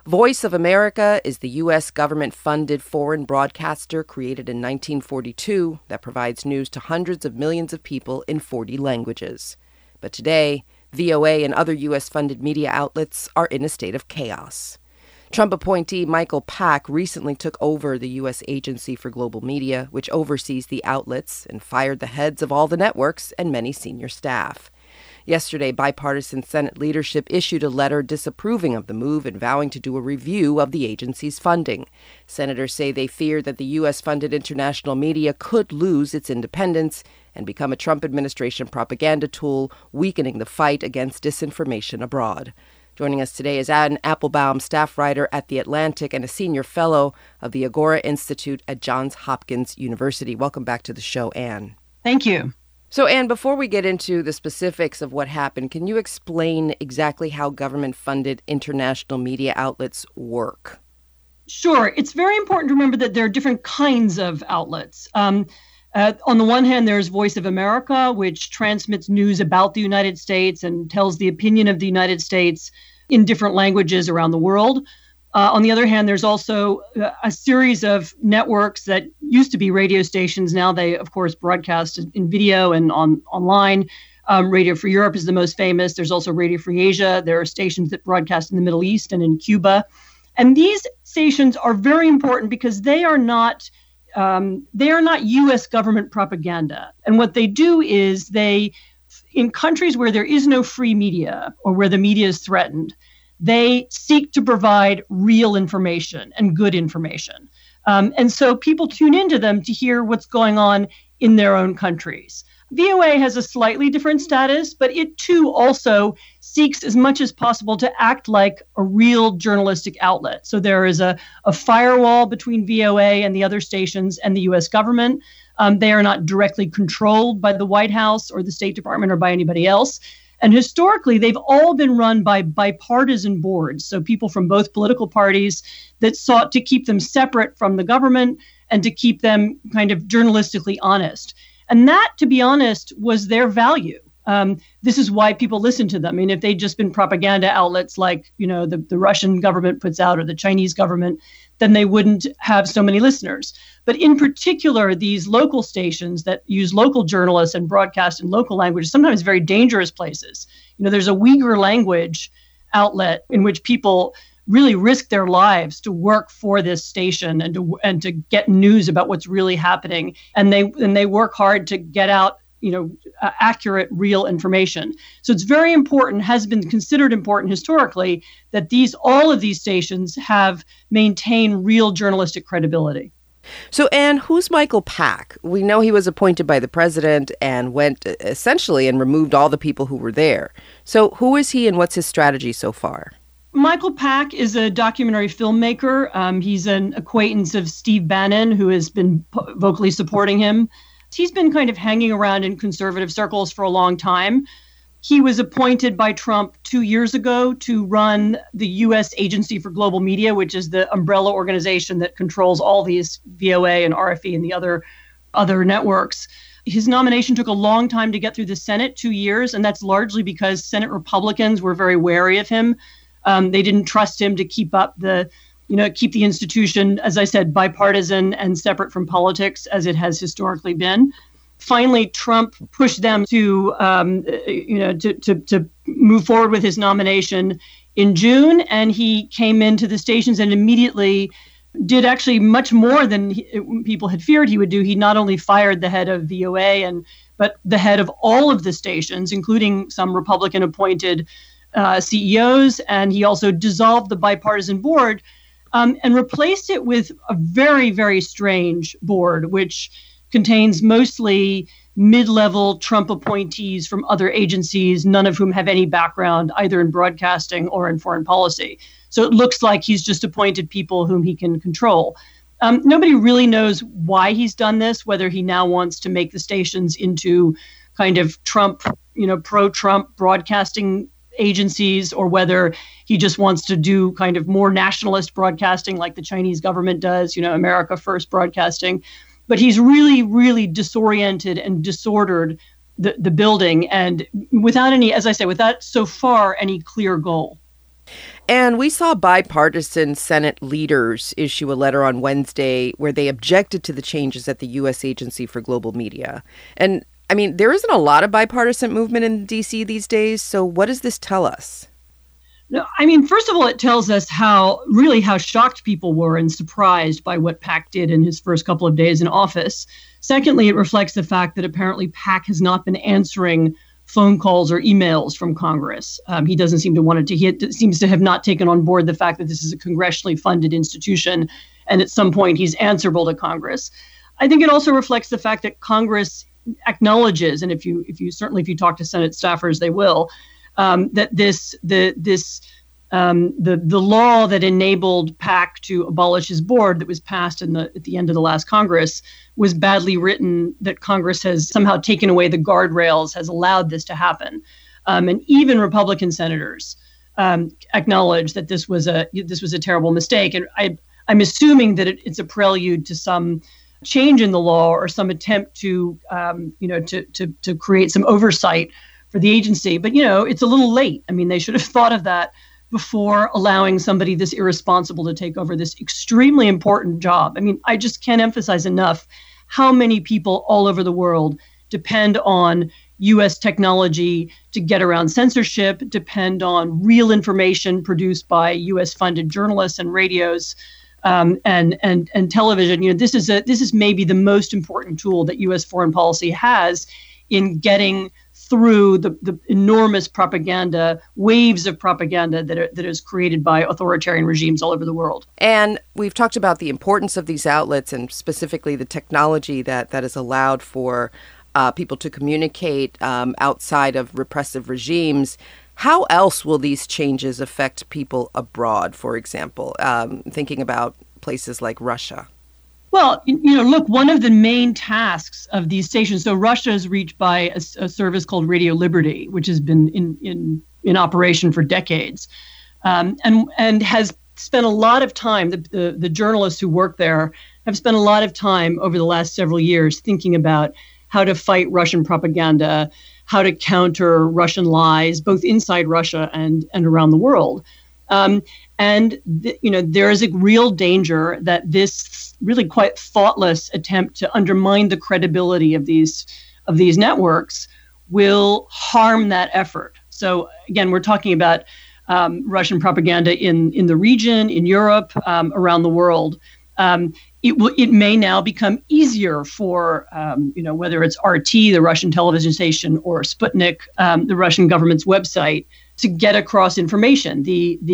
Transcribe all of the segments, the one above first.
Voice of America is the U.S. government-funded foreign broadcaster created in 1942 that provides news to hundreds of millions of people in 40 languages. But today, VOA and other U.S.-funded media outlets are in a state of chaos. Trump appointee Michael Pack recently took over the U.S. Agency for Global Media, which oversees the outlets, and fired the heads of all the networks and many senior staff. Yesterday, bipartisan Senate leadership issued a letter disapproving of the move and vowing to do a review of the agency's funding. Senators say they fear that the U.S.-funded international media could lose its independence and become a Trump administration propaganda tool, weakening the fight against disinformation abroad. Joining us today is Anne Applebaum, staff writer at The Atlantic and a senior fellow of the Agora Institute at Johns Hopkins University. Welcome back to the show, Anne. Thank you. So, Anne, before we get into the specifics of what happened, can you explain exactly how government-funded international media outlets work? Sure. It's very important to remember that there are different kinds of outlets. On the one hand, there's Voice of America, which transmits news about the United States and tells the opinion of the United States in different languages around the world. On the other hand, there's also a series of networks that used to be radio stations. Now they, of course, broadcast in video and online. Radio Free Europe is the most famous. There's also Radio Free Asia. There are stations that broadcast in the Middle East and in Cuba. And these stations are very important because they are not U.S. government propaganda. And what they do is in countries where there is no free media or where the media is threatened, they seek to provide real information and good information. And so people tune into them to hear what's going on in their own countries. VOA has a slightly different status, but it too also seeks as much as possible to act like a real journalistic outlet. So there is a firewall between VOA and the other stations and the U.S. government. They are not directly controlled by the White House or the State Department or by anybody else. And historically, they've all been run by bipartisan boards, so people from both political parties that sought to keep them separate from the government and to keep them kind of journalistically honest. And that, to be honest, was their value. This is why people listen to them. I mean, if they'd just been propaganda outlets like, the Russian government puts out or the Chinese government, then they wouldn't have so many listeners. But in particular, these local stations that use local journalists and broadcast in local languages, sometimes very dangerous places. There's a Uyghur language outlet in which people really risk their lives to work for this station and to get news about what's really happening. And they work hard to get out accurate, real information. So it's very important, has been considered important historically, that all of these stations have maintained real journalistic credibility. So, Anne, who's Michael Pack? We know he was appointed by the president and went essentially and removed all the people who were there. So who is he and what's his strategy so far? Michael Pack is a documentary filmmaker. He's an acquaintance of Steve Bannon, who has been vocally supporting him. He's been kind of hanging around in conservative circles for a long time. He was appointed by Trump 2 years ago to run the U.S. Agency for Global Media, which is the umbrella organization that controls all these VOA and RFE and the other networks. His nomination took a long time to get through the Senate, 2 years, and that's largely because Senate Republicans were very wary of him. They didn't trust him to keep the institution, as I said, bipartisan and separate from politics, as it has historically been. Finally, Trump pushed them to move forward with his nomination in June, and he came into the stations and immediately did actually much more than people had feared he would do. He not only fired the head of VOA, but the head of all of the stations, including some Republican-appointed CEOs, and he also dissolved the bipartisan board and replaced it with a very, very strange board, which contains mostly mid-level Trump appointees from other agencies, none of whom have any background either in broadcasting or in foreign policy. So it looks like he's just appointed people whom he can control. Nobody really knows why he's done this, whether he now wants to make the stations into kind of Trump, pro-Trump broadcasting agencies, or whether he just wants to do kind of more nationalist broadcasting like the Chinese government does, America First broadcasting. But he's really, really disoriented and disordered the building, and without so far any clear goal. And we saw bipartisan Senate leaders issue a letter on Wednesday where they objected to the changes at the U.S. Agency for Global Media. And I mean, there isn't a lot of bipartisan movement in D.C. these days. So what does this tell us? No, I mean, first of all, it tells us how shocked people were and surprised by what PAC did in his first couple of days in office. Secondly, it reflects the fact that apparently PAC has not been answering phone calls or emails from Congress. He doesn't seem to want to. He seems to have not taken on board the fact that this is a congressionally funded institution, and at some point he's answerable to Congress. I think it also reflects the fact that Congress acknowledges, and if you talk to Senate staffers, they will, that the law that enabled PAC to abolish his board that was passed at the end of the last Congress was badly written, that Congress has somehow taken away the guardrails, has allowed this to happen. And even Republican senators acknowledge that this was a terrible mistake. And I'm assuming that it's a prelude to some change in the law or some attempt to create some oversight for the agency. But, it's a little late. I mean, they should have thought of that before allowing somebody this irresponsible to take over this extremely important job. I mean, I just can't emphasize enough how many people all over the world depend on U.S. technology to get around censorship, depend on real information produced by U.S. funded journalists and radios and television. This is maybe the most important tool that U.S. foreign policy has in getting through the enormous propaganda, waves of propaganda that is created by authoritarian regimes all over the world. And we've talked about the importance of these outlets and specifically the technology that has allowed for people to communicate outside of repressive regimes. How else will these changes affect people abroad, for example, thinking about places like Russia? Well, look, one of the main tasks of these stations, so Russia is reached by a service called Radio Liberty, which has been in operation for decades, and has spent a lot of time, the journalists who work there have spent a lot of time over the last several years thinking about how to fight Russian propaganda, how to counter Russian lies, both inside Russia and around the world. There is a real danger that this really quite thoughtless attempt to undermine the credibility of these networks will harm that effort. So again, we're talking about Russian propaganda in the region, in Europe, around the world. It may now become easier for whether it's RT, the Russian television station, or Sputnik, the Russian government's website, to get across information.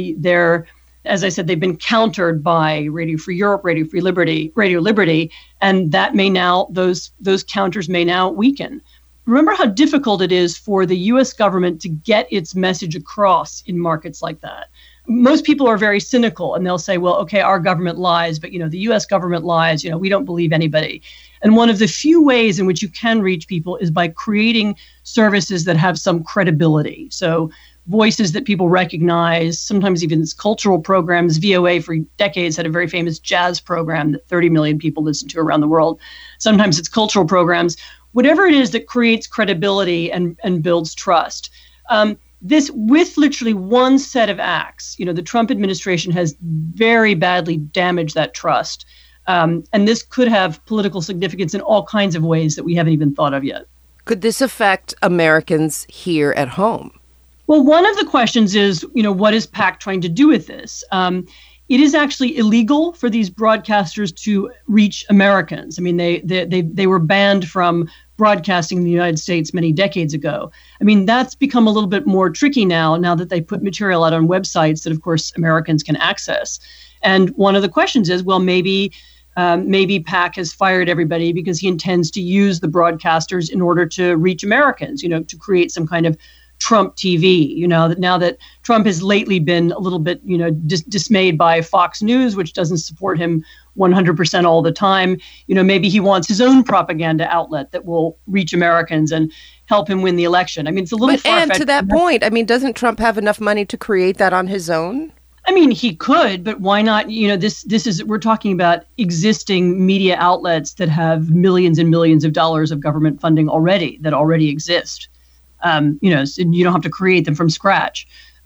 As I said, they've been countered by Radio Free Europe, Radio Liberty, and that may now, those counters may now weaken. Remember how difficult it is for the U.S. government to get its message across in markets like that. Most people are very cynical, and they'll say, well, okay, our government lies, but the U.S. government lies, we don't believe anybody. And one of the few ways in which you can reach people is by creating services that have some credibility. So voices that people recognize, sometimes even cultural programs. VOA for decades had a very famous jazz program that 30 million people listen to around the world. Sometimes it's cultural programs. Whatever it is that creates credibility and builds trust. This, with literally one set of acts, the Trump administration has very badly damaged that trust. And this could have political significance in all kinds of ways that we haven't even thought of yet. Could this affect Americans here at home? Well, one of the questions is, what is PAC trying to do with this? It is actually illegal for these broadcasters to reach Americans. I mean, they were banned from broadcasting in the United States many decades ago. I mean, that's become a little bit more tricky now that they put material out on websites that, of course, Americans can access. And one of the questions is, well, maybe PAC has fired everybody because he intends to use the broadcasters in order to reach Americans, to create some kind of Trump TV, that now that Trump has lately been a little bit, dismayed by Fox News, which doesn't support him 100% all the time. Maybe he wants his own propaganda outlet that will reach Americans and help him win the election. I mean, it's a little far-fetched. And to that point, I mean, doesn't Trump have enough money to create that on his own? I mean, he could, but why not? We're talking about existing media outlets that have millions and millions of dollars of government funding that already exist. So you don't have to create them from scratch.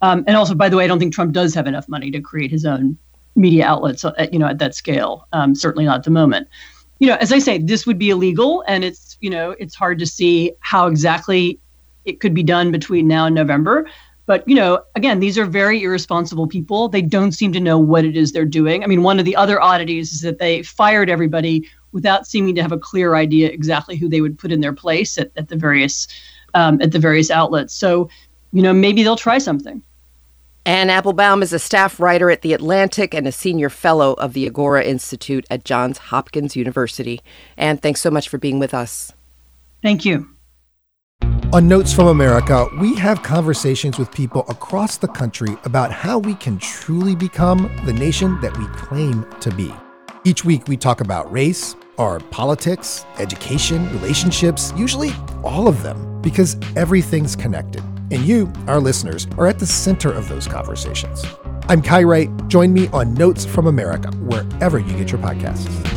And also, by the way, I don't think Trump does have enough money to create his own media outlets, at that scale. Certainly not at the moment. As I say, this would be illegal, and it's hard to see how exactly it could be done between now and November. But, again, these are very irresponsible people. They don't seem to know what it is they're doing. I mean, one of the other oddities is that they fired everybody without seeming to have a clear idea exactly who they would put in their place at the various outlets. So, maybe they'll try something. Anne Applebaum is a staff writer at The Atlantic and a senior fellow of the Agora Institute at Johns Hopkins University. Anne, thanks so much for being with us. Thank you. On Notes from America, we have conversations with people across the country about how we can truly become the nation that we claim to be. Each week, we talk about race, our politics, education, relationships, usually all of them, because everything's connected. And you, our listeners, are at the center of those conversations. I'm Kai Wright. Join me on Notes from America, wherever you get your podcasts.